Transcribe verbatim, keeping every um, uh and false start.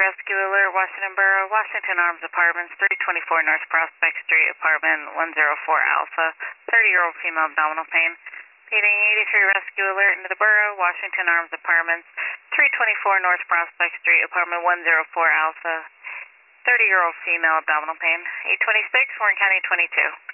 Rescue Alert, Washington Borough, Washington Arms Apartments, three twenty-four North Prospect Street, Apartment one oh four Alpha, thirty-year-old female abdominal pain. Ping eighty-three Rescue Alert into the Borough, Washington Arms Apartments, three twenty-four North Prospect Street, Apartment one oh four Alpha, thirty-year-old female abdominal pain. eight twenty-six, Warren County twenty-two.